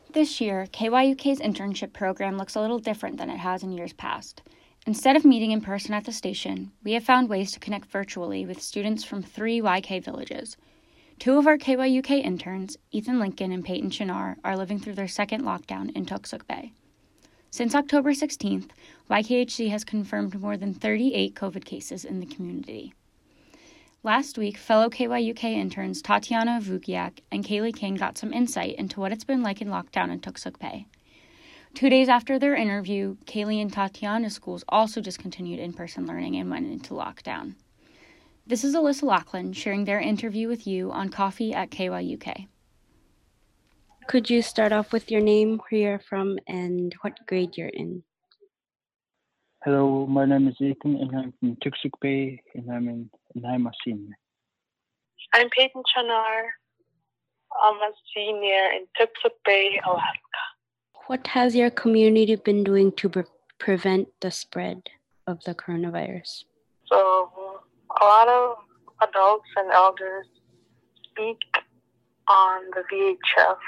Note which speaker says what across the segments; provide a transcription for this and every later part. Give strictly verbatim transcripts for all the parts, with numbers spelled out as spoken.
Speaker 1: This year, K Y U K's internship program looks a little different than it has in years past. Instead of meeting in person at the station, we have found ways to connect virtually with students from three Y K villages. Two of our K Y U K interns, Ethan Lincoln and Peyton Chinar, are living through their second lockdown in Toksook Bay. Since October sixteenth, Y K H C has confirmed more than thirty-eight COVID cases in the community. Last week, fellow K Y U K interns Tatiana Vugiak and Kaylee King got some insight into what it's been like in lockdown in Toksook Bay. Two days after their interview, Kaylee and Tatiana's schools also discontinued in-person learning and went into lockdown. This is Alyssa Lachlan sharing their interview with you on Coffee at K Y U K.
Speaker 2: Could you start off with your name, where you're from, and what grade you're in?
Speaker 3: Hello, my name is Ethan, and I'm from Toksook Bay, and I'm in, and I'm a senior.
Speaker 4: I'm Peyton Chinar. I'm a senior in Toksook Bay, Alaska.
Speaker 2: What has your community been doing to pre- prevent the spread of the coronavirus?
Speaker 4: So, a lot of adults and elders speak on the V H F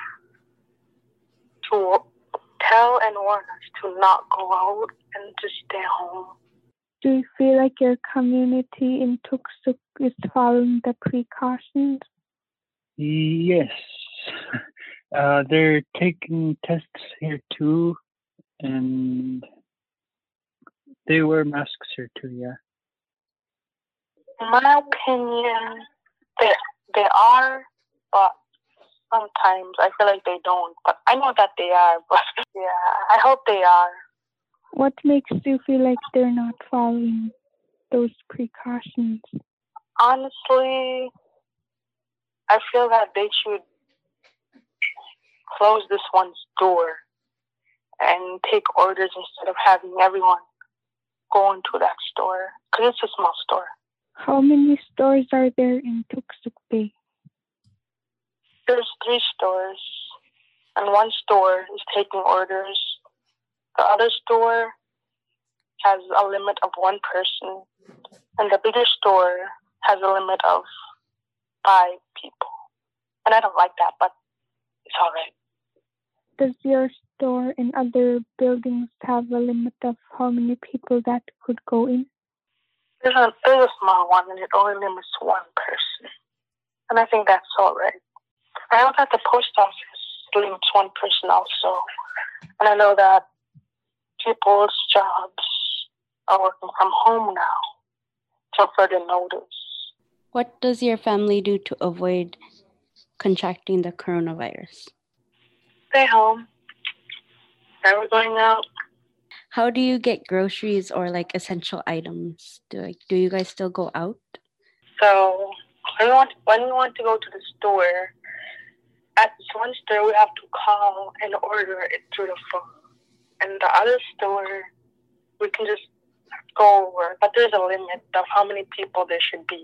Speaker 4: to tell and warn us to not go out and to stay home.
Speaker 5: Do you feel like your community in Toksook is following the precautions?
Speaker 3: Yes. Uh, they're taking tests here too, and they wear masks here too, yeah.
Speaker 4: In my opinion, they, they are, but sometimes I feel like they don't. But I know that they are, but yeah, I hope they are.
Speaker 5: What makes you feel like they're not following those precautions?
Speaker 4: Honestly, I feel that they should close this one's door and take orders instead of having everyone go into that store, because it's a small store.
Speaker 5: How many stores are there in Toksook Bay?
Speaker 4: There's three stores, and one store is taking orders. The other store has a limit of one person, and the bigger store has a limit of five people. And I don't like that, but it's all right.
Speaker 5: Does your store and other buildings have a limit of how many people that could go in?
Speaker 4: There's a, there's a small one, and it only limits one person. And I think that's all right. I know that the post office limits one person also. And I know that people's jobs are working from home now till further notice.
Speaker 2: What does your family do to avoid contracting the coronavirus?
Speaker 4: Stay home. Never going out.
Speaker 2: How do you get groceries or like essential items? Do like do you guys still go out?
Speaker 4: So when we want when we want to go to the store, at this one store we have to call and order it through the phone. And the other store we can just go over, but there's a limit of how many people there should be.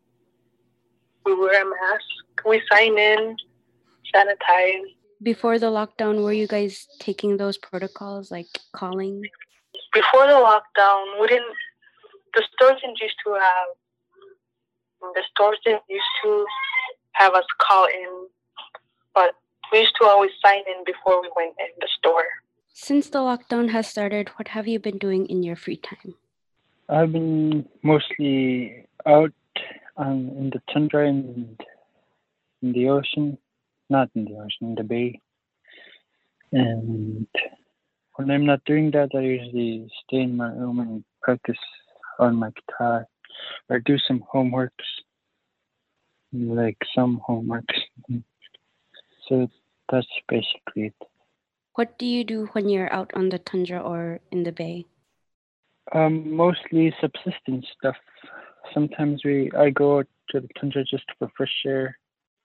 Speaker 4: We wear a mask, we sign in, sanitize.
Speaker 2: Before the lockdown, were you guys taking those protocols, like calling?
Speaker 4: Before the lockdown, we didn't, the stores didn't used to have, the stores didn't used to have us call in, but we used to always sign in before we went in the store.
Speaker 2: Since the lockdown has started, what have you been doing in your free time?
Speaker 3: I've been mostly out um, in the tundra and in the ocean. Not in the ocean, in the bay. And when I'm not doing that, I usually stay in my room and practice on my guitar or do some homeworks, like some homeworks. So that's basically it.
Speaker 2: What do you do when you're out on the tundra or in the bay?
Speaker 3: Um, mostly subsistence stuff. Sometimes we I go out to the tundra just for fresh air.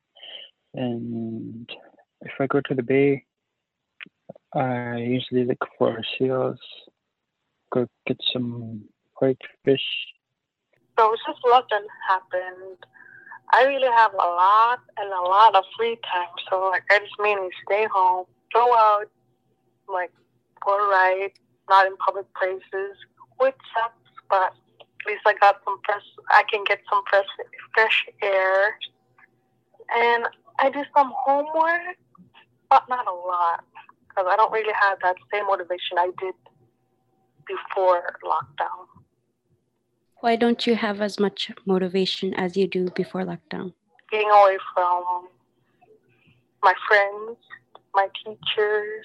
Speaker 3: And if I go to the bay, I usually look for seals, go get some whitefish.
Speaker 4: So since lockdown happened, I really have a lot and a lot of free time. So like I just mainly stay home, go out, like go ride, not in public places, which sucks, but at least I got some fresh. I can get some fresh fresh air, and I do some homework, but not a lot. because I don't really have that same motivation I did before lockdown.
Speaker 2: Why don't you have as much motivation as you do before lockdown?
Speaker 4: Getting away from my friends, my teachers,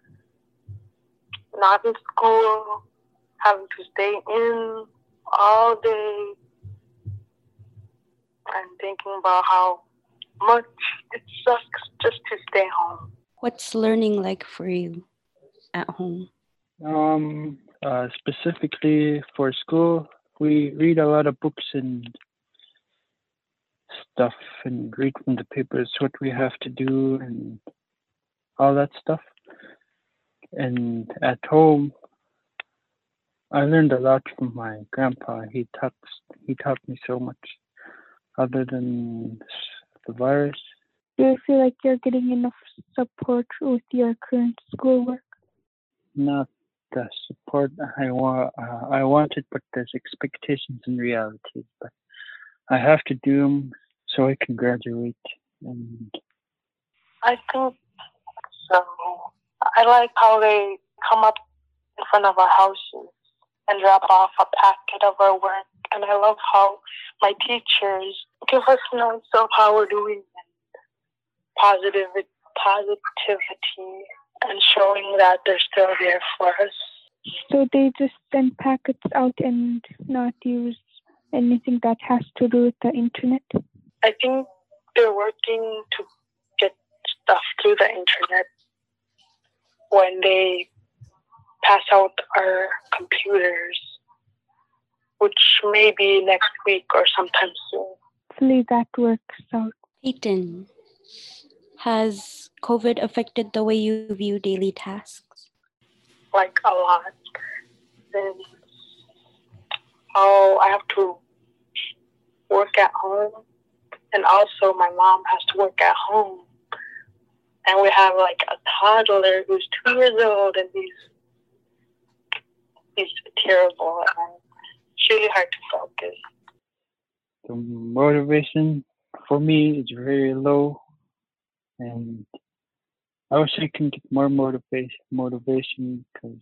Speaker 4: not in school, having to stay in all day, and thinking about how much it sucks just to stay home.
Speaker 2: What's learning like for you at home?
Speaker 3: Um, uh, specifically for school, we read a lot of books and stuff and read from the papers what we have to do and all that stuff. And at home, I learned a lot from my grandpa. He taught he taught me so much. Other than the virus,
Speaker 5: Do you feel like you're getting enough support with your current schoolwork?
Speaker 3: not the support I want. Uh, I wanted, but there's expectations and realities. But I have to do them so I can graduate. And
Speaker 4: I think so. I like how they come up in front of our houses and drop off a packet of our work. And I love how my teachers give us notes of how we're doing and positive, positivity and showing that they're still there for us.
Speaker 5: So they just send packets out and not use anything that has to do with the internet?
Speaker 4: I think they're working to get stuff through the internet when they pass out our computers, which may be next week or sometime soon.
Speaker 5: Hopefully that works out.
Speaker 2: Peyton, has COVID affected the way you view daily tasks?
Speaker 4: Like a lot. Then, oh, I have to work at home, and also my mom has to work at home. And we have like a toddler who's two years old, and he's he's terrible, and it's really hard to focus.
Speaker 3: the motivation for me is very low, and I wish I can get more motivation. Motivation because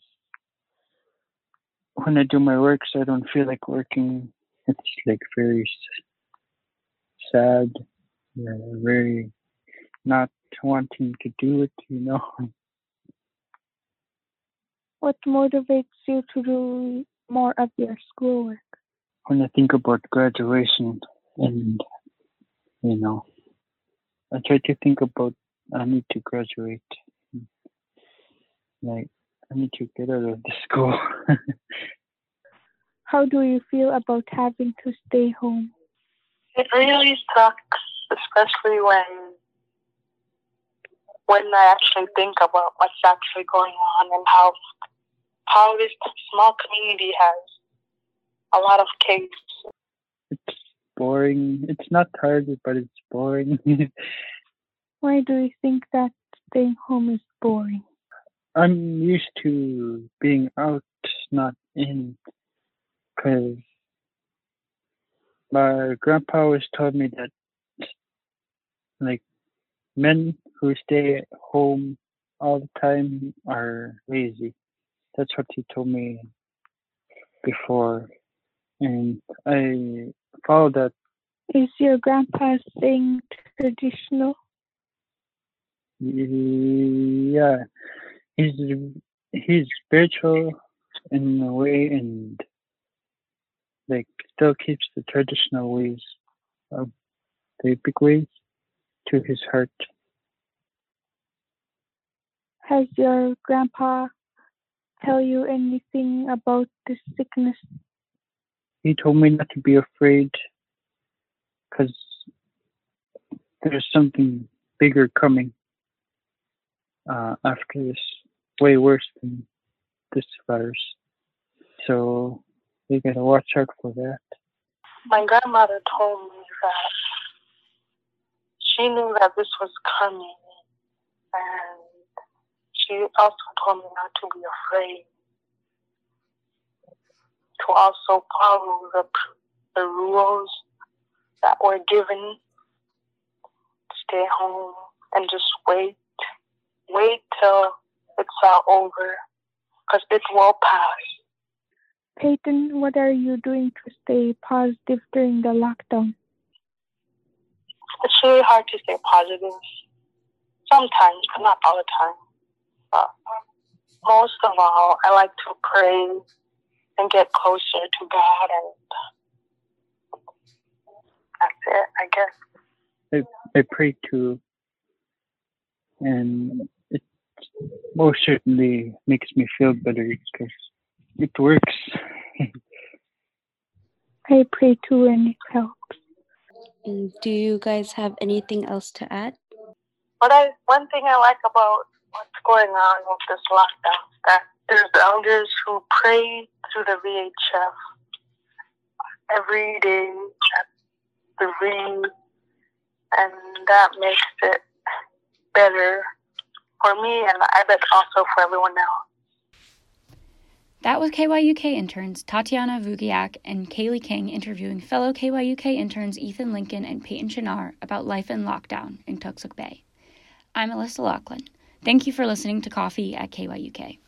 Speaker 3: when I do my work, so I don't feel like working. It's like very s- sad, yeah, very not wanting to do it. You know,
Speaker 5: What motivates you to do more of your schoolwork?
Speaker 3: when I think about graduation, and you know, I try to think about I need to graduate. Like I need to get out of the school.
Speaker 5: How do you feel about having to stay home?
Speaker 4: It really sucks, especially when when I actually think about what's actually going on and how how this small community has a lot of cases.
Speaker 3: It's boring. It's not hard, but it's boring.
Speaker 5: Why do you think that staying home is boring?
Speaker 3: I'm used to being out, not in, because my grandpa always told me that, like, men who stay at home all the time are lazy. That's what he told me before, and I follow that.
Speaker 5: Is your grandpa saying traditional?
Speaker 3: Yeah, he's he's spiritual in a way, and like still keeps the traditional ways of the epic ways to his heart.
Speaker 5: Has your grandpa tell you anything about this sickness?
Speaker 3: He told me not to be afraid because there's something bigger coming uh, after this, way worse than this virus. So we gotta watch out for that.
Speaker 4: My grandmother told me that she knew that this was coming, and she also told me not to be afraid, to also follow the, the rules that were given, stay home and just wait, wait till it it's all over, because it will pass.
Speaker 5: Peyton, what are you doing to stay positive during the lockdown?
Speaker 4: It's really hard to stay positive. Sometimes, but not all the time. But most of all, I like to pray and get closer to God, and that's it, I guess.
Speaker 3: I, I pray too, and it most certainly makes me feel better because it works.
Speaker 5: I pray too, and it helps.
Speaker 2: And do you guys have anything else to add?
Speaker 4: But I, one thing I like about what's going on with this lockdown is that there's elders who pray through the V H F every day at the ring, and that makes it better for me, and I bet also for everyone else.
Speaker 1: That was K Y U K interns Tatiana Vugiak and Kaylee King interviewing fellow K Y U K interns Ethan Lincoln and Peyton Shinar about life in lockdown in Toksook Bay. I'm Alyssa Lachlan. Thank you for listening to Coffee at K Y U K.